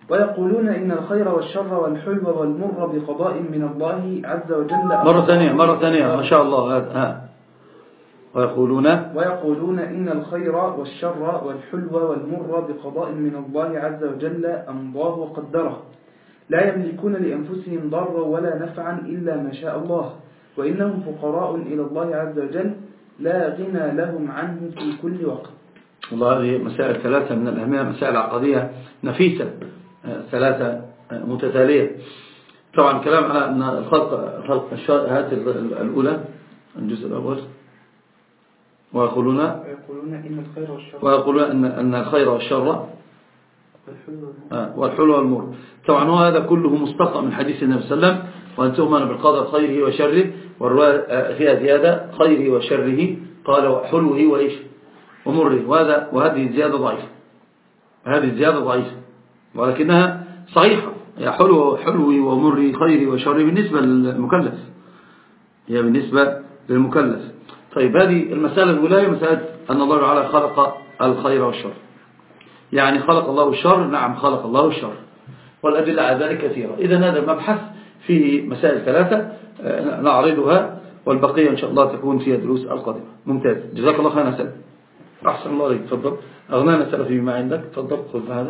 ويقولون إن الخير والشر والحلو والمر بقضاء من الله عز وجل. مرة ثانية ما شاء الله. ويقولون إن الخير والشر والحلو والمر بقضاء من الله عز وجل أمضاه وقدره، لا يملكون لأنفسهم ضرا ولا نفعا إلا ما شاء الله، وإنهم فقراء إلى الله عز وجل لا غنى لهم عنه في كل وقت. والله هذه مسائل ثلاثة من الأهمية، مسائل عقدية نفيسة، ثلاثة متتالية. طبعا كلام على أن الخلق هذه الأولى، الجزء الأول. ويقولون أن الخير والشر والحلو والمر. طبعا هذا كله مستقى من حديث النبي صلى الله عليه وسلم، وأن تؤمن بالقدر خيره وشره، والرواية فيها زيادة خيره وشره، قال وحلوه وإيش ومره. وهذه زيادة ضعيفة ولكنها صحيحة. هي حلوه ومره خيره وشره بالنسبة للمكلف، هي بالنسبة للمكلف. طيب هذه المسألة الأولى، مسألة أن الله تعالى خلق الخير والشر، يعني خلق الله الشر. نعم خلق الله الشر، والأدلة على ذلك كثيرة. إذن هذا المبحث فيه مسائل ثلاثة نعرضها، والبقية إن شاء الله تكون فيها دروس القادمة. ممتاز، جزاك الله خيرا. سلام، أحسن الله عليك. تفضل. أغنانا سلفي بما عندك. تفضل خذ هذا.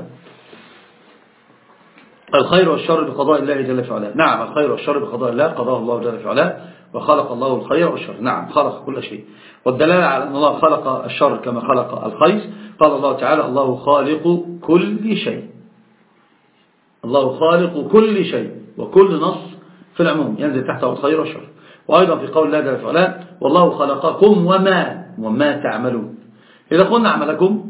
الخير والشر بقضاء الله جل وعلا. نعم الخير والشر بقضاء الله، قضاه الله جل وعلا، وخلق الله الخير والشر. نعم خلق كل شيء. والدلالة على أن الله خلق الشر كما خلق الخير، قال الله تعالى الله خالق كل شيء. الله خالق كل شيء، وكل نص في العموم ينزل تحته الخير والشر. وأيضا في قول الله جل وعلا والله خلقكم وما تعملون. إذا قلنا عملكم،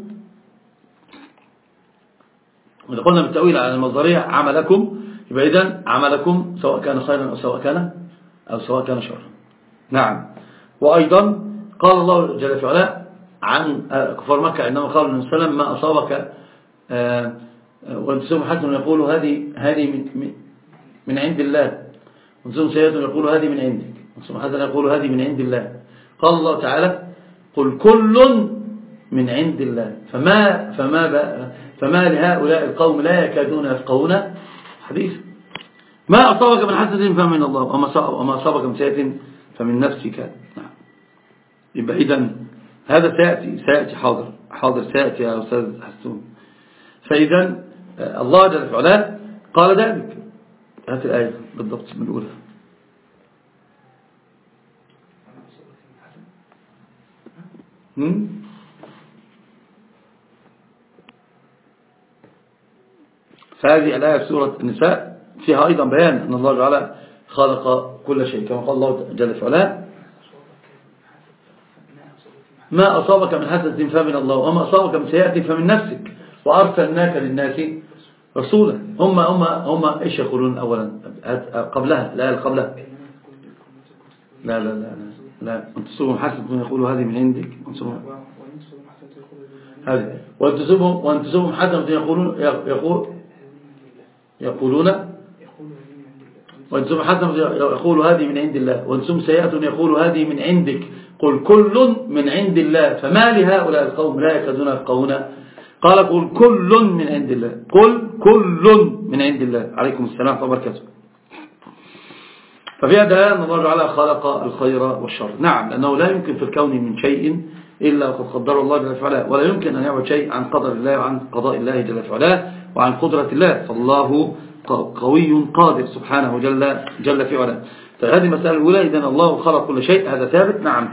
إذا قلنا بالتأويل على المصدرية عملكم، يبقى إذن عملكم سواء كان خيرا أو سواء كان شرا. نعم. وأيضا قال الله جل وعلا عن كفار مكة عندما قال النبي صلى الله عليه وسلم ما أصابك وانتسوم حسن يقول هذه من عند الله، وانتسوم سيئة يقول هذه من عندك، وانتسوم حسن يقول هذه من عند الله. قال الله تعالى قل كل من عند الله فما لهؤلاء القوم لا يكادون يفقهون حديث. ما أصابك من حسنة فمن الله، وما أصابك من سيئة فمن نفسك. نعم. يبقى إذن هذا سيأتي حاضر سيأتي يا أستاذ حسون. فإذن الله جل وعلا قال ذلك. هات الآية بالضبط من الأولى. فهذه الآية في سورة النساء فيها أيضا بيان أن الله تعالى خلق كل شيء كما قال الله جل وعلا ما أصابك من حسنة فمن الله وما أصابك من سيئة فمن نفسك وأرسلناك للناس رسولا. هم إيش يقولون أولا قبلها؟ لا قبلها لا أنت تصوبهم حسنة يقولوا هذه من عندك، وأنت تصوبهم حسنة يقولون وانتم حسن يقول هذه من عند الله، وانتم سيئة يقول هذه من عندك. قل كل من عند الله فما لهؤلاء القوم لا يكادون يفقهون. قال قل كل من عند الله، قل كل من عند الله. عليكم السلام وبركاته. ففي هذا أن الله تعالى خلق الخير والشر. نعم لأنه لا يمكن في الكون من شيء إلا وقد قدر الله جل وعلا، ولا يمكن أن يعبد شيء عن قدر الله وعن قضاء الله جل وعلا وعن قدرة الله، فالله قوي قادر سبحانه جل في علا. فهذه المسألة الأولى. إذن الله خلق كل شيء، هذا ثابت. نعم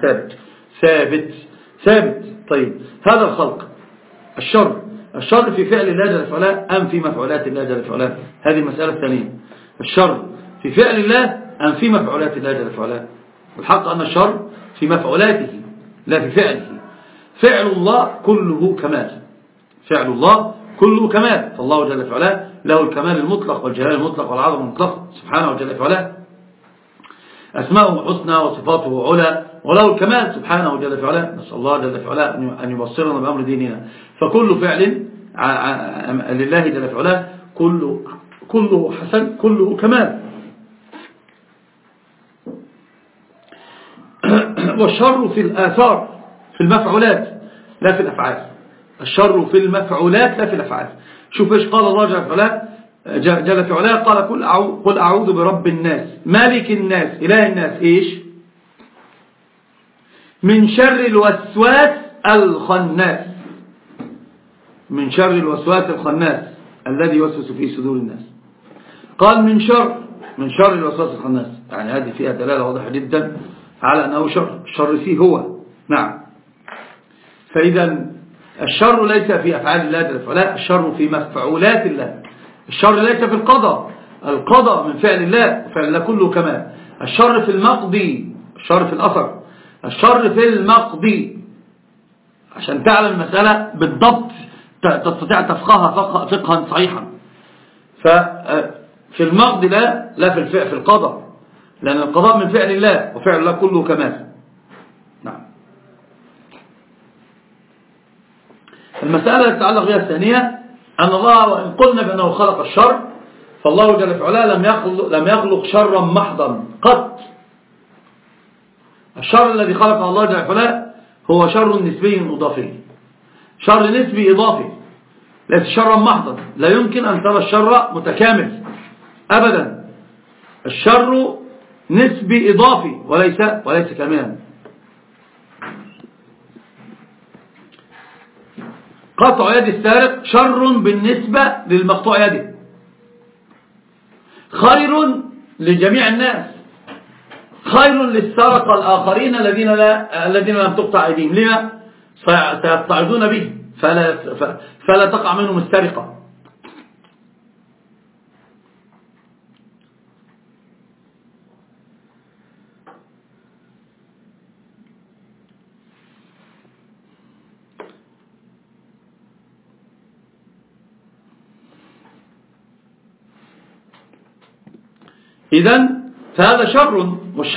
ثابت. طيب هذا الخلق الشر في فعل الله جل في علا أم في مفعولات الله جل في علا؟ هذه المسألة الثانية. الشر في فعل الله أم في مفعولات الله جل في علا؟ الحق أن الشر في مفعولاته لا في فعله. فعل الله كله كمال، فالله جل في علا له الكمال المطلق والجلال المطلق والعظم المطلق سبحانه جل في علا. أسماؤه حسنى وصفاته علا، وله الكمال سبحانه جل في علا. نسأل الله جل في علا أن يبصرنا بأمر ديننا. فكل فعل لله جل في علا كله حسن، كله كمال. والشر في الآثار، في المفعولات لا في الأفعال. الشر في المفعولات لا في الأفعال. شوف ايش قال الله جل وعلا جل في علاه قال قل أعوذ برب الناس مالك الناس إله الناس إيش؟ من شر الوسواس الخناس، من شر الوسواس الخناس الذي يوسوس في صدور الناس. قال من شر الوسواس الخناس، يعني هذه فيها دلالة واضحة جدا على أنه الشر فيه هو. نعم. فإذا الشر ليس في أفعال الله جل وعلا، الشر في مفعولات الله. الشر ليس في القضاء من فعل الله وفعل الله كله كمال. الشر في المقضي، الشر في الأثر، الشر في المقضي. عشان تعلم المسألة بالضبط تستطيع تفقهها فقها صحيحا. ففي المقضي لا في القضاء، لأن القضاء من فعل الله وفعل الله كله كمال. نعم. المسألة تتعلق بها الثانية أن الله وإن قلنا بأنه خلق الشر، فالله جل وعلا لم يخلق شرا محضا قط. الشر الذي خلقه الله جل وعلا هو شر نسبي مضافي، شر نسبي إضافي، ليس شرا محضا. لا يمكن أن ترى الشر متكامل أبدا. الشر نسبي إضافي وليس كاملا. قطع يد السارق شر بالنسبة للمقطوع يده، خير لجميع الناس، خير للسرقة الآخرين الذين لم تقطع أيديهم. لما؟ سيبتعدون به فلا تقع منهم السرقة. إذن فهذا شر،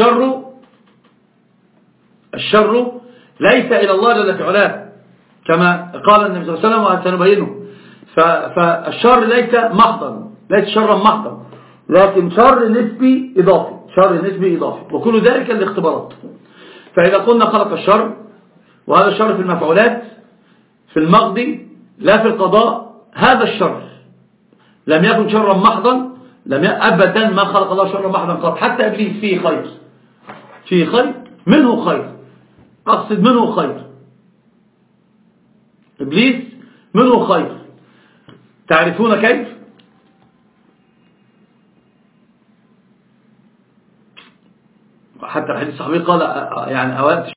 الشر ليس إلى الله جل وعلا كما قال النبي صلى الله عليه وسلم وسنبينه. فالشر ليس محضا، ليس شرا محضا، لكن شر نسبي إضافي، وكل ذلك الاختبارات. فإذا قلنا خلق الشر، وهذا الشر في المفعولات في المقضي لا في القضاء، هذا الشر لم يكن شرا محضا، أبدا ما خلق الله شرا محضا قط. حتى إبليس فيه خير منه خير، أقصد منه خير، إبليس منه خير. تعرفون كيف؟ حتى الحديث الصحابي قال يعني أوقات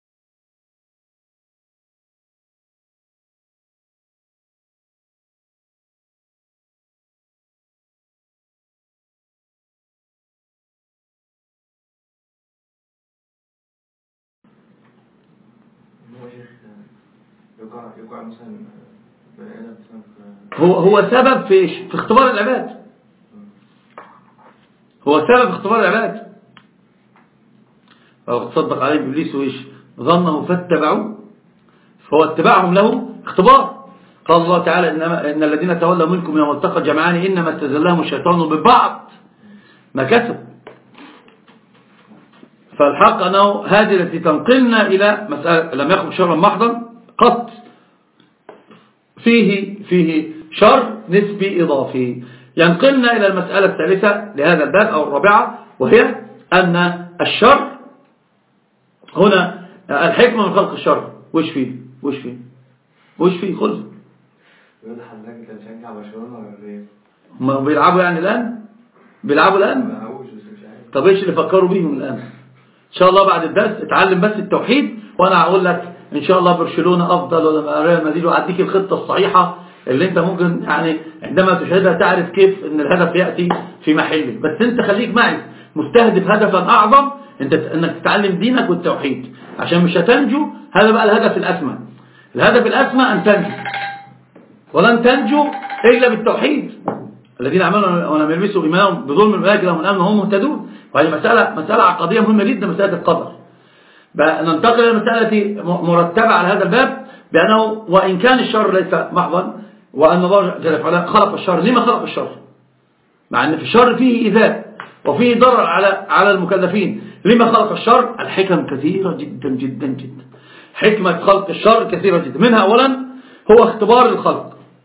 يقع مثلا هو سبب في ايش؟ في اختبار العباد. هو سبب اختبار العباد. فقد صدق عليه إبليس وإيش؟ ظنه فاتبعوا، فهو اتباعهم له اختبار. قال الله تعالى إن الذين تولوا منكم يوم التقى الجمعان إنما استزلهم الشيطان ببعض ما كسب. فالحق أنه هذه التي تنقلنا إلى مسألة لم يخرج شرا محضا قط، فيه شر نسبي إضافي. ينقلنا إلى المسألة الثالثة لهذا الباب أو الرابعة، وهي أن الشر هنا الحكمة من خلق الشر. وش فيه خلص يقول حمدان كان شجع برشلونة ولا ايه؟ ما بيلعبوا يعني الآن؟ بيلعبوا الآن؟ طب ايش اللي فكروا بيهم الآن؟ إن شاء الله بعد الدرس اتعلم بس التوحيد، وأنا هقول لك إن شاء الله برشلونة أفضل ولا ريال مدريد، وأعطيك الخطة الصحيحة اللي أنت ممكن يعني عندما تشاهدها تعرف كيف أن الهدف يأتي في محله. بس أنت خليك معي مستهدف هدفا أعظم، أنك تتعلم دينك والتوحيد، عشان مش هتنجو. هذا بقى الهدف الأسمى. الهدف الأسمى أن تنجو، ولن تنجو إلا بالتوحيد. الذين عملوا ولم يلبسوا إيمانهم بظلم أولئك لهم الأمن وهم مهتدون. وهي مسألة عقدية مهمة جدا، مسألة القدر. ننتقل إلى المسألة مرتبة على هذا الباب، بأنه وإن كان الشر ليس محضا، وأن الله جل وعلا خلق الشر. لما خلق الشر؟ مع أن في الشر فيه إيذاء وفيه ضرر على المكلفين. لما خلق الشر؟ الحكم كثيرة جدا جدا جدا. حكمة خلق الشر كثيرة جدا. منها أولا هو اختبار الخلق،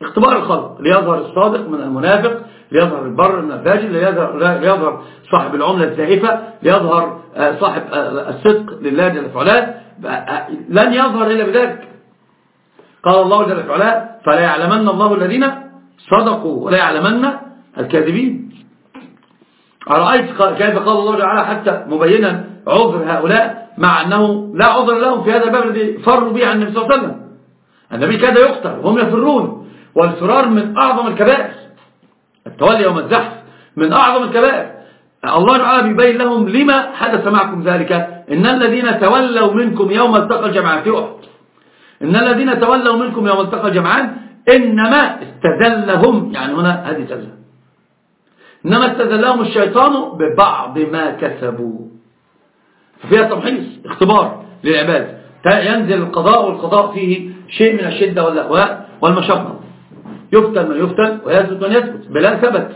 اختبار الخلق ليظهر الصادق من المنافق، ليظهر البر من الفاجر، ليظهر صاحب العملة الزائفة، ليظهر صاحب الصدق لله جل وعلا. لن يظهر إلا بذلك. قال الله جل وعلا فلا يعلمن الله الذين صدقوا ولا يعلمن الكاذبين. أرأيت كيف قال الله تعالى حتى مبينا عذر هؤلاء مع أنه لا عذر لهم في هذا الباب الذي فروا به عن النبي صلى الله عليه وسلم. النبي كاد يقتل وهم يفرون، والفرار من أعظم الكبائر، التولي يوم الزحف من أعظم الكبائر. الله تعالى بيبين لهم لما حدث معكم ذلك. إن الذين تولوا منكم يوم التقى الجمعان في أحد، إن الذين تولوا منكم يوم التقى الجمعان إنما استزلهم، يعني هنا هذه تزل، إنما استزلهم الشيطان ببعض ما كسبوا. فيها تمحيص اختبار للعباد، ينزل القضاء والقضاء فيه شيء من الشدة واللهواء والمشقة. يفتن من يفتن ويثبت من يثبت. بلال ثبت،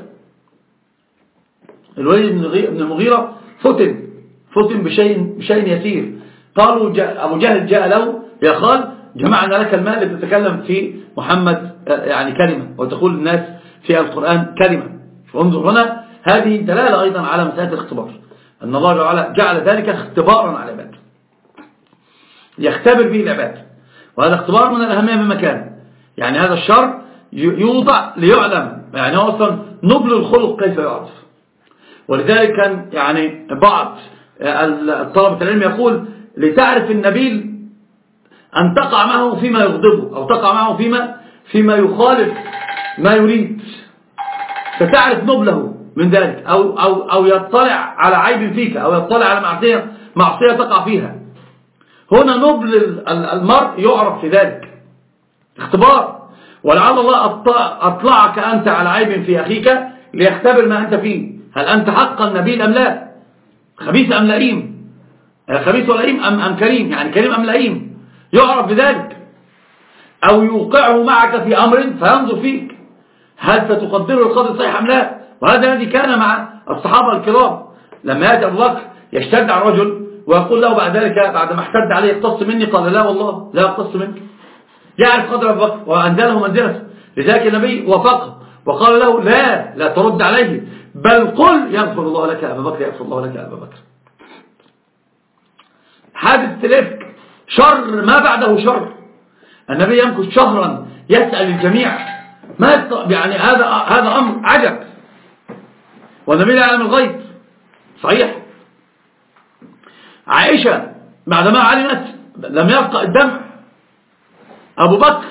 الوليد بن المغيرة فتن بشيء يسير. قالوا أبو جهل جاء له يا خال جمعنا لك المال لتتكلم في محمد يعني كلمة وتقول الناس في القرآن كلمة. فانظر هنا هذه دلالة أيضا على مسألة الاختبار، أن الله تعالى جعل ذلك اختبارا على العباد يختبر به العباد، وهذا اختبار من الأهمية بمكان. يعني هذا الشر يوضع ليعلم، يعني هو أصلا نبل الخلق كيف يعرف. ولذلك كان يعني بعض الطلبة العلم يقول لتعرف النبيل أن تقع معه فيما يغضبه أو تقع معه فيما يخالف ما يريد، فتعرف نبله من ذلك، أو يطلع على عيب فيك، أو يطلع على معصية تقع فيها. هنا نبل المرء يعرف في ذلك اختبار، ولعل الله أطلعك أنت على عيب في أخيك ليختبر ما أنت فيه. هل أنت حقا نبيل أم لا؟ خبيث أم لئيم؟ خبيث ولئيم أم كريم؟ يعني كريم أم لئيم؟ يعرف بذلك. أو يوقعه معك في أمر فينظر فيك هل ستقدره القدر صحيح أم لا. وهذا الذي كان مع الصحابة الكرام. لما يأتي أبو بكر يشتد على الرجل ويقول له بعد ذلك بعد ما اشتد عليه اقتص مني، قال لا والله لا اقتص منك. يعرف قدر أبو بكر وأنزله منزلته. لذلك النبي وافقه وقال له لا ترد عليه، بل قل يغفر الله لك يا أبا بكر، يغفر الله لك يا أبا بكر. حادث الإفك شر ما بعده شر. النبي يمكث شهرا يسأل الجميع ما يعني هذا أمر عجب، والنبي لا يعلم الغيب. صحيح عائشة بعدما علمت لم يبقى الدمع. أبو بكر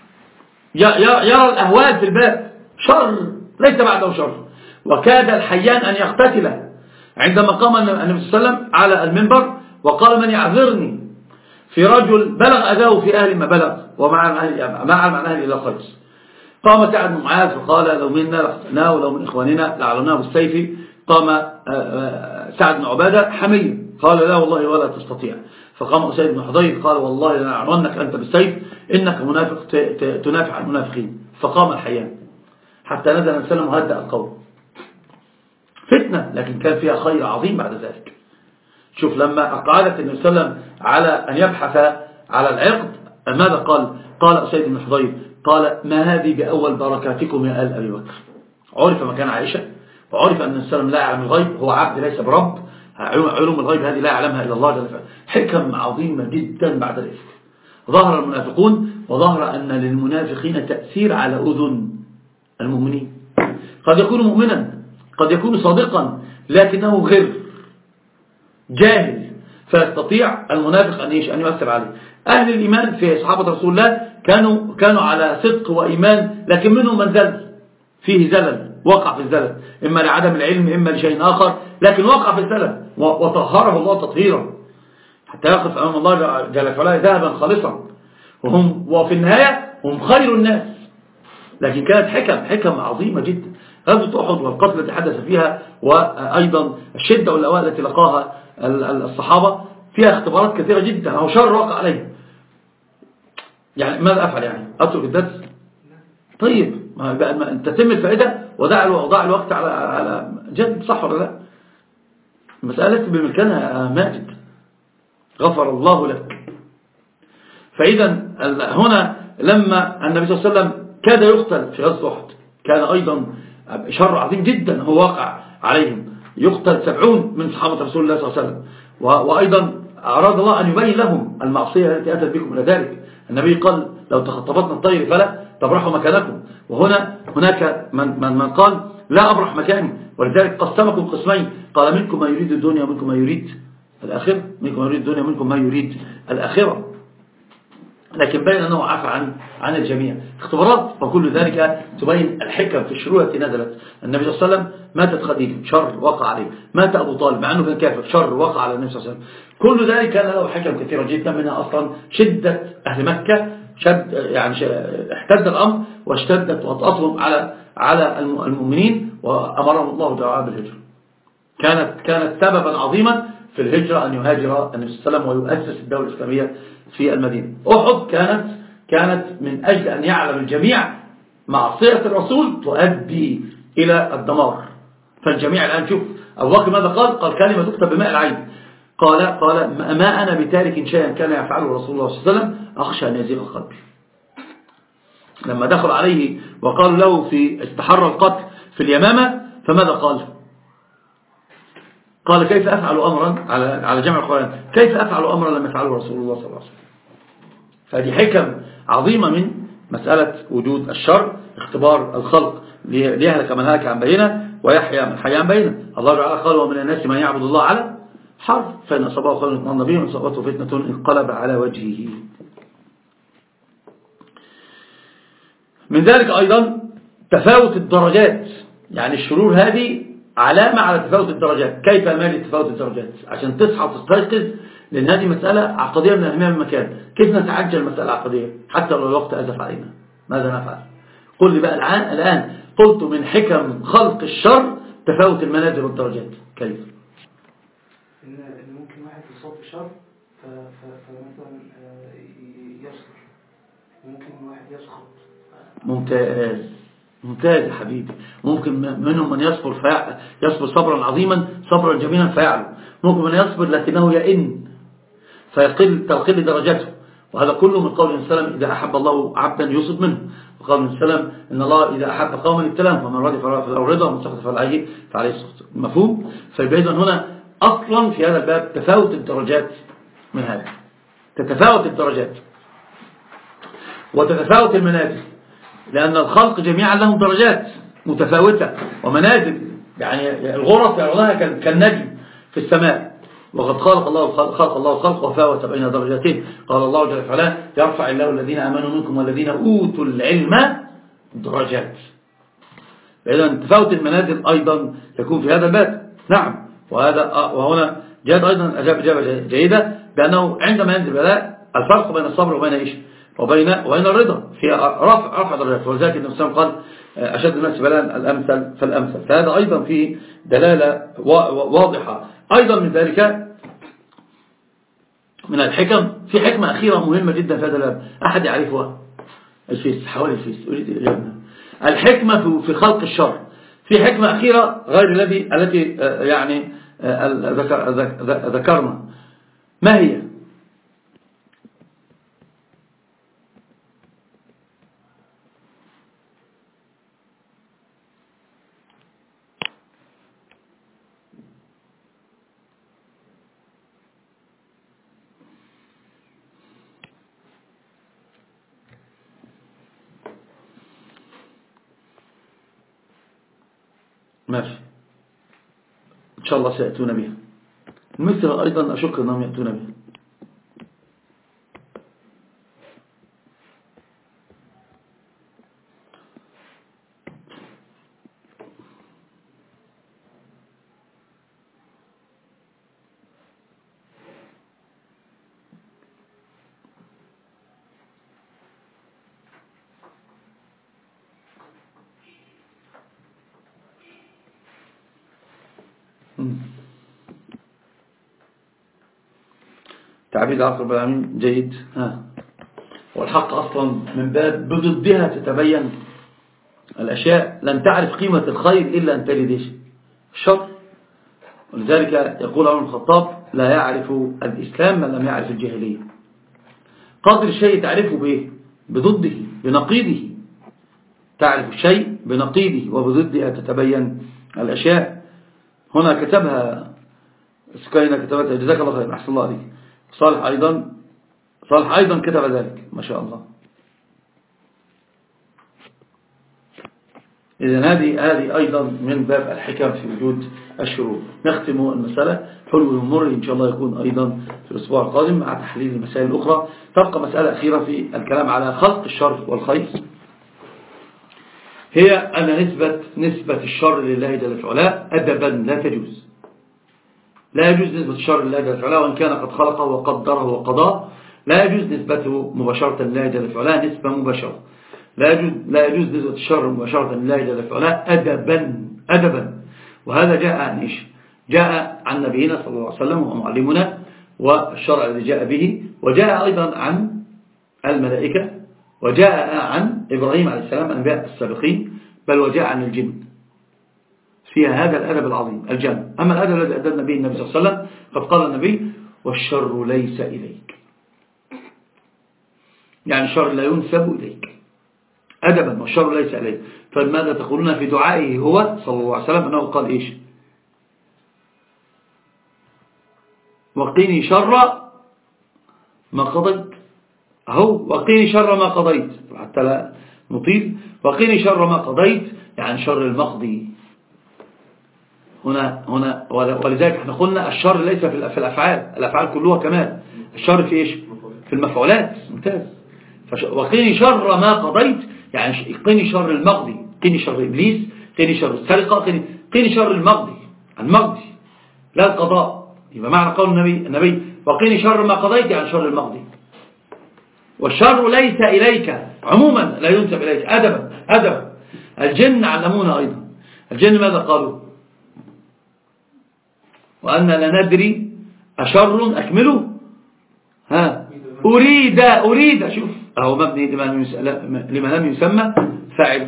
يرى الأهوال في الباب، شر ليس بعده شر، وكاد الحيان أن يقتتله عندما قام النبي صلى الله عليه وسلم على المنبر وقال من يعذرني في رجل بلغ أذاه في أهل ما بلغ ومع أهل إلى خير. قام سعد بن معاذ فقال لو منا لقتلناه ولو من إخواننا لعلناه بالسيف. قام سعد بن عبادة حمي قال لا والله ولا تستطيع. فقام أسيد بن حضير قال والله لنعرنك أنت بالسيف إنك منافق تنافع المنافقين. فقام الحيان حتى نزل السلام وهدأ القوم. فتنة لكن كان فيها خير عظيم بعد ذلك. شوف لما أقعدت النبي صلى الله عليه وسلم على أن يبحث على العقد ماذا قال أسيد بن حضير قال ما هذه بأول بركاتكم يا آل أبي بكر. عرف مكان عائشة وعرف أن النبي صلى الله عليه وسلم لا يعلم الغيب، هو عبد ليس برب، علوم الغيب هذه لا يعلمها إلا الله جل وعلا. حكم عظيمة جدا بعد الإفك. ظهر المنافقون وظهر أن للمنافقين تأثير على أذن المؤمنين. قد يكون مؤمنا قد يكون صادقا لكنه غير جاهل، فيستطيع المنافق أن يؤثر عليه. أهل الإيمان في صحابة رسول الله كانوا على صدق وإيمان، لكن منهم من زل فيه زلل، وقع في الزلل إما لعدم العلم إما لشيء آخر، لكن وقع في الزلل وطهره الله تطهيرا حتى يقف أمام الله جل وعلا ذهبا خالصا. وفي النهاية هم خير الناس. لكن كانت حكم عظيمة جدا. غزوة أحد والقتل التي حدث فيها وأيضا الشدة والأوائل التي لقاها الصحابة فيها اختبارات كثيرة جدا أو شر وقع عليه. يعني ماذا أفعل؟ يعني أترك الدرس؟ طيب ما أنت تتم الفائدة وضع الوقت على جد، صح ولا لا؟ المسألة بمكانها ماجد غفر الله لك. فإذا هنا لما النبي صلى الله عليه وسلم كاد يقتل في غزوة أحد، كان أيضا شر عظيم جدا هو واقع عليهم، يقتل 70 من صحابة رسول الله صلى الله عليه وسلم. وأيضا أراد الله أن يبين لهم المعصية التي أتت بكم إلى ذلك. النبي قال لو تخطفتنا الطير فلا تبرحوا مكانكم، هناك من قال لا أبرح مكاني، ولذلك قسمكم قسمين، قال منكم ما يريد الدنيا ومنكم ما يريد الآخرة، منكم ما يريد الدنيا ومنكم ما يريد الآخرة، لكن بين أنه عفى عن الجميع. اختبارات وكل ذلك تبين الحكم في الشرور التي نزلت. النبي صلى الله عليه وسلم ماتت خديجة، شر وقع عليه، مات أبو طالب مع أنه كان كافر، شر وقع على النبي صلى الله عليه وسلم. كل ذلك كان له حكم كثيرة جدا، منها أصلا شدة أهل مكة، احتد الأمر واشتدت وطأتهم على المؤمنين، وأمرهم الله تعالى بالهجرة. كانت سببا عظيما في الهجرة أن يهاجر النبي صلى الله عليه وسلم ويؤسس الدولة الإسلامية في المدينة. أحد كانت من أجل أن يعلم الجميع معصية الرسول تؤدي إلى الدمار. فالجميع الآن شوف أبو بكر ماذا قال كلمة تكتب بماء العين، قال ما أنا بتارك شيئا كان يفعله رسول الله صلى الله عليه وسلم أخشى أن يزيغ قلبي. لما دخل عليه وقالوا له في استحر القتل في اليمامة، فماذا قال كيف أفعل أمرا على جمع القرآن، كيف أفعل أمرا لم يفعله رسول الله صلى الله عليه وسلم. فهذه حكم عظيمة من مسألة وجود الشر، اختبار الخلق ليهلك من هلك عن بينه ويحيى من حي عن بينه. الله تعالى قال ومن الناس من يعبد الله على حرف، فإن أصابه خير اطمأن به وإن أصابته فتنة انقلب على وجهه. من ذلك أيضا تفاوت الدرجات، يعني الشرور هذه علامة على تفاوت الدرجات. كيف أمال تفاوت الدرجات؟ عشان تصحى وتستيقظ، لأن هذه مسألة عقدية من أهمية المكان. كيف نتعجل المسألة العقدية حتى لو الوقت أزف علينا؟ ماذا نفعل؟ قل لي بقى الآن قلت من حكم خلق الشر تفاوت المنازل والدرجات. كيف؟ إن ممكن واحد يصاب بشر فمثلا يصبر، ممكن واحد يسخط. ممتاز يا حبيبي. ممكن منهم من يصبر صبرا عظيما صبرا جميلا فيعلو، ممكن من يصبر لكنه يئن تقل درجته، وهذا كله من قول النبي صلى الله عليه وسلم إذا أحب الله عبدا يصب منه، وقال النبي صلى الله عليه وسلم إن الله إذا أحب قوما ابتلاهم فمن رضي فله رضا ومن سخط فعليه السخط. مفهوم؟ فيبقى هنا أصلا في هذا الباب تفاوت الدرجات. من هذا تتفاوت الدرجات وتتفاوت المنازل، لأن الخلق جميعا لهم درجات متفاوتة ومنازل، يعني الغرف يرونها كالنجم في السماء. وقد خلق الله الخلق وفاوت بين درجاتين. قال الله جل وعلا يرفع الله الذين آمنوا منكم والذين أوتوا العلم درجات. إذن تفاوت المنازل أيضا يكون في هذا الباب. نعم. وهنا جاءت أيضا إجابة جيدة بأنه عندما ينزل بلاء الفرق بين الصبر وبين إيش؟ وبين الرضا في رفع درجات. ولذلك النبي صلى الله عليه وسلم قال أشد الناس بلاء الأمثل فالأمثل. فهذا أيضا فيه دلالة واضحة. أيضا من ذلك من الحكم في حكمة أخيرة مهمة جدا في هذا الباب، أحد يعرفها؟ الفيس، حوالي الفيس، أريد الإجابة. الحكمة في خلق الشر. في حكمة أخيرة غير التي يعني ذكرنا. ما هي؟ ماشي، إن شاء الله سيأتون بها. مثل أيضا أشك أنهم يأتون بها. تعبيد عقل بالعمين جيد. والحق أصلا من باب بضدها تتبين الأشياء. لن تعرف قيمة الخير إلا أن تجد الشر. ولذلك يقول عمر بن الخطاب لا يعرف الإسلام من لم يعرف الجاهلية. قدر الشيء تعرفه بإيه؟ بضده، بنقيضه. تعرف الشيء بنقيضه وبضده تتبين الأشياء. هنا كتبها سكينة، كتبتها، جزاك الله خير، أحسن الله عليك. صالح أيضا كتب ذلك ما شاء الله. إذن هذه أيضا من باب الحكم في وجود الشروط. نختم المسألة حلو ومر إن شاء الله يكون أيضا في الأسبوع القادم مع تحليل المسائل الأخرى. تبقى مسألة أخيرة في الكلام على خلق الشر والخير، هي أن نسبة الشر لله جل وعلا أدبا لا تجوز. لا يجوز نسبة الشر لله جل وعلا، وإن كان قد خلقه وقدره وقضاه لا يجوز نسبته مباشرة لله جل وعلا نسبة مباشرة. لا يجوز نسبة الشر مباشرة لله جل وعلا أدبا. وهذا جاء عن إيش؟ جاء عن نبينا صلى الله عليه وسلم ومعلمنا والشرع الذي جاء به، وجاء أيضا عن الملائكة، وجاء عن إبراهيم عليه السلام أنبياء السابقين، بل وجاء عن الجن. فيها هذا الأدب العظيم الجن. أما الأدب الذي أدبنا به النبي صلى الله عليه وسلم قد قال النبي: والشر ليس إليك، يعني الشر لا ينسب إليك أدبا، والشر ليس إليك. فماذا تقولون في دعائه هو صلى الله عليه وسلم؟ أنه قال إيش؟ وقيني شر ما قضيت، أهو وقيني شر ما قضيت حتى لا نطيل. وقيني شر ما قضيت يعني شر المقضي هنا ولذلك احنا قلنا الشر ليس في الأفعال كلها كمال، الشر في إيش؟ في المفعولات. ممتاز. وقيني شر ما قضيت يعني قيني شر المقضي، قيني شر إبليس، قيني شر السرقة، قيني شر المقضي لا القضاء. يبقى معنى قول النبي وقيني شر ما قضيت يعني شر المقضي. والشر ليس إليك عموما لا ينسب إليك أدبا. الجن علمونا أيضا. الجن ماذا قالوا؟ وأن لا ندري أشر أكمله أريد شوف أهو مبني لما لم يسمى فاعل.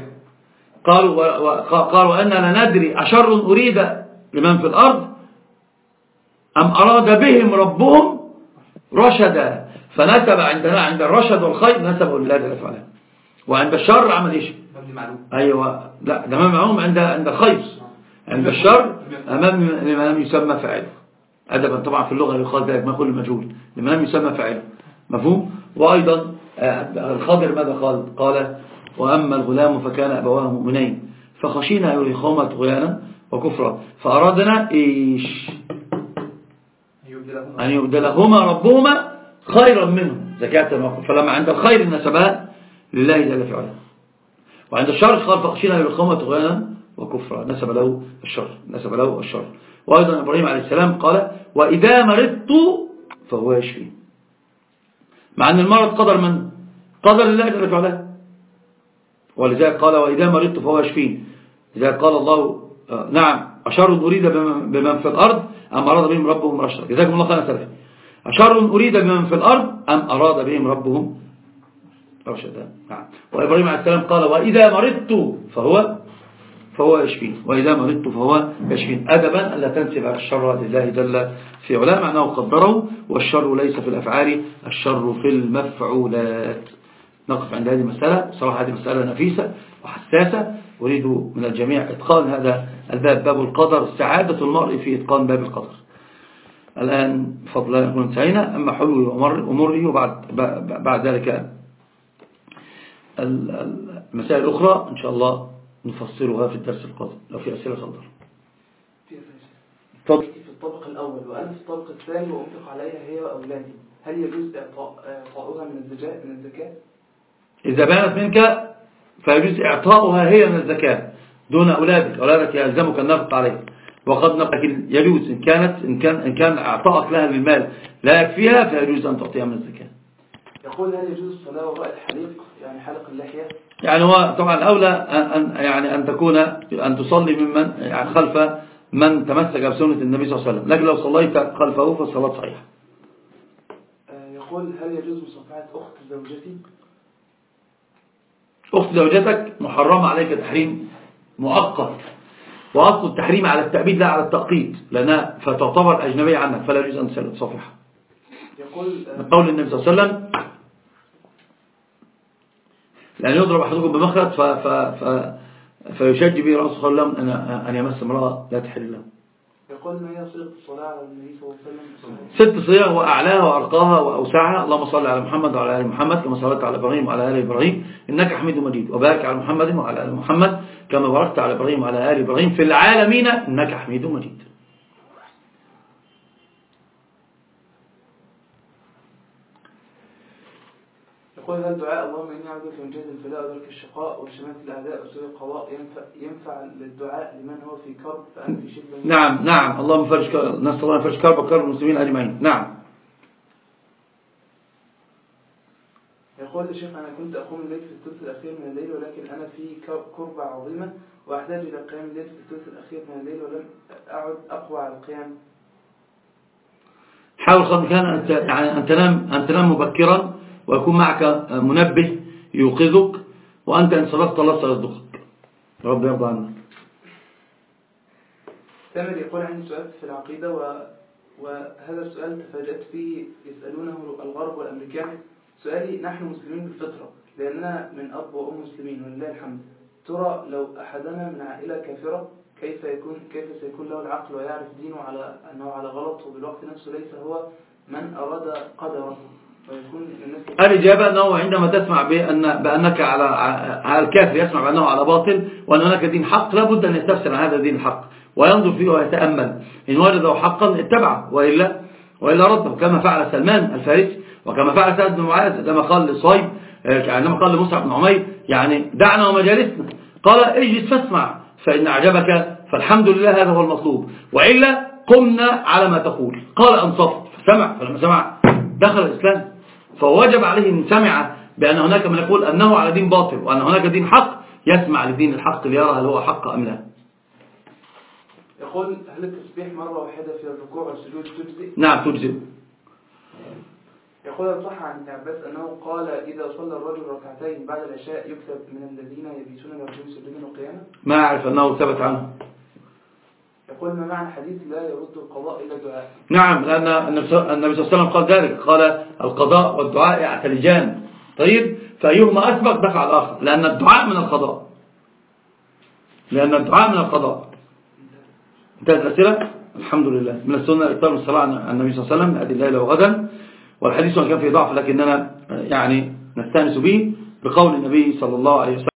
قالوا أن لا ندري أشر أريد لمن في الأرض أم أراد بهم ربهم رشدا، فنسب عند الرشد والخير نسبه لله جل وعلا. وعند الشر عمل إيش؟ أيوة لا ده معلوم عند الخير. عند الشر أمام لما لم يسمى فاعله أدبا. طبعا في اللغة يقال ذلك ما يقول المجهول لما لم يسمى فاعله، مفهوم. وأيضا الخضر ماذا قال وأما الغلام فكان أبواه مؤمنين فخشينا أن يرهقهما طغيانا وكفرا فأرادنا إيش؟ أن يبدلهما ربهما خيرا منه زكاة وقف. فلما عند الخير نسبها لله جل وعلا، وعند الشر قال فخشينا أن يرهقهما طغيانا وكفرا نسب له الشر. وأيضا إبراهيم عليه السلام قال وإذا مرضت فهو يشفي، مع أن المرض قدر الله جل وعلا. ولذلك قال وإذا مرضت فهو يشفين. لذلك قال الله نعم أشر أريد بمن في الأرض أم أراد بهم ربهم رشدا. جزاكم الله خيرا سلفي. أشر أريد بمن في الأرض أم أراد بهم ربهم رشدا. نعم. وإبراهيم عليه السلام قال وإذا مرضت فهو يشفين، وإذا مرضت فهو يشفين. أدبا ألا تنسب الشر لله جل في علاه، معناه قدره. والشر ليس في الأفعال، الشر في المفعولات. نقف عند هذه المسألة. صراحة هذه مسألة نفيسة وحساسة، أريد من الجميع إتقان هذا الباب، باب القدر. سعادة المرء في إتقان باب القدر. الآن بفضل الله نكون انتهينا. أما حلو أمره وبعد ذلك المسائل الأخرى إن شاء الله نفصلها في الدرس القادم. لو في أسئلة صدر في الطبق الأول وأنا في الطبق الثاني وأنفق عليها هي وأولادي، هل يجوز إعطاؤها من الزكاة؟ إذا بانت منك فيجوز إعطاؤها هي من الزكاة دون أولادك يلزمك النفق عليه. وقد لكن يجوز إن كان أعطاءك لها بالمال لا يكفيها فيجوز أن تعطيها من الزكاة. يقول هل يجوز الصلاة وراء الحليق يعني حلق اللحية؟ يعني هو طبعا الأولى أن تصلي ممن يعني خلف من تمسك بسنة النبي صلى الله عليه وسلم، لكن لو صليت خلفه فالصلاة صحيحة. يقول هل يجوز مصافحة أخت زوجتي؟ أخت زوجتك محرمة عليك تحريم مؤقت، وأصل التحريم على التأبيد لا على التأقيد، لأنها فتعتبر أجنبية عنك فلا يجوز أن تصافحها. يقول من قول النبي صلى الله عليه وسلم لأن يضرب أحدكم بمخرط فيشج به رأسه خير له من أن يمس امرأة لا تحل له. يقول ما هي صيغة الصلاة على النبي صلى الله عليه وسلم؟ 6 صيغ وأعلاها وأرقاها وأوسعها. اللهم صل على محمد وعلى آل محمد كما صليت على إبراهيم وعلى آل إبراهيم إنك حميد مجيد، وبارك على محمد وعلى آل محمد كما باركت على إبراهيم وعلى آل إبراهيم في العالمين إنك حميد مجيد. يقول هل دعاء اللهم إني أعوذ بك من جهد البلاء ودرك الشقاء وشماتة الأعداء وسوء القضاء ينفع للدعاء لمن هو في كرب فأنت في شدة؟ نعم اللهم فرج نسأل الله فرج كرب وكرب المسلمين أجمعين. نعم. يقول الشيخ أنا كنت أقوم الليل في الثلث الأخير من الليل ولكن أنا في كربة عظيمة وأحتاج إلى قيام الليل في الثلث الأخير من الليل ولم أعد أقوى على القيام. حاول قبل كان أن تنام مبكرا ويكون معك منبه يوقظك، وأنت إن صدقت الله سيصدقك. رب يرضى عنك. تامر يقول عندي سؤال في العقيدة وهذا السؤال تفاجأت فيه يسألونه الغرب والأمريكان. سؤالي نحن مسلمين بالفطرة لأننا من أب وأم مسلمين ولله الحمد، ترى لو أحدنا من عائلة كافرة كيف سيكون له العقل ويعرف دينه على أنه على غلط وبالوقت نفسه ليس هو من أراد قدره ويكون الناس؟ الإجابة أنه عندما تسمع بأنك على الكافر يسمع بأنه على باطل وأن هناك دين حق لابد أن يستفسر عن هذا الدين الحق وينظر فيه ويتأمل، إن وجده حقا اتبعه وإلا رده، كما فعل سلمان الفارسي وكما فعل سعد بن معاذ لما قال لصهيب عندما قال لمصعب بن عمير يعني دعنا ومجالسنا، قال اجلس فاسمع فإن أعجبك فالحمد لله هذا هو المطلوب، وإلا قمنا على ما تقول. قال أنصفت فسمع، فلما سمع دخل الإسلام. فوجب عليه أن سمع بأن هناك من يقول أنه على دين باطل وأن هناك دين حق، يسمع لدين الحق ليرى هل هو حق أم لا. يقول هل التسبيح مرة واحدة في الركوع والسجود تجزئ؟ نعم تجزئ. يقول صح عن ابن عباس أنه قال إذا صلى الرجل ركعتين بعد العشاء يكتب من الذين يبيتون لربهم سجدا وقياما؟ ما أعرف أنه ثبت عنه. يقول ما معنى حديث لا يرد القضاء إلى الدعاء؟ نعم لأن النبي صلى الله عليه وسلم قال ذلك، قال القضاء والدعاء يعتلجان. طيب فأيهما أسبق دفع الآخر، لأن الدعاء من القضاء. انتهت الأسئلة. الحمد لله. من السنة إكثار من الصلاة على النبي صلى الله عليه وسلم هذه الليلة وغدا، والحديث كان فيه ضعف لكننا يعني نستأنس به بقول النبي صلى الله عليه وسلم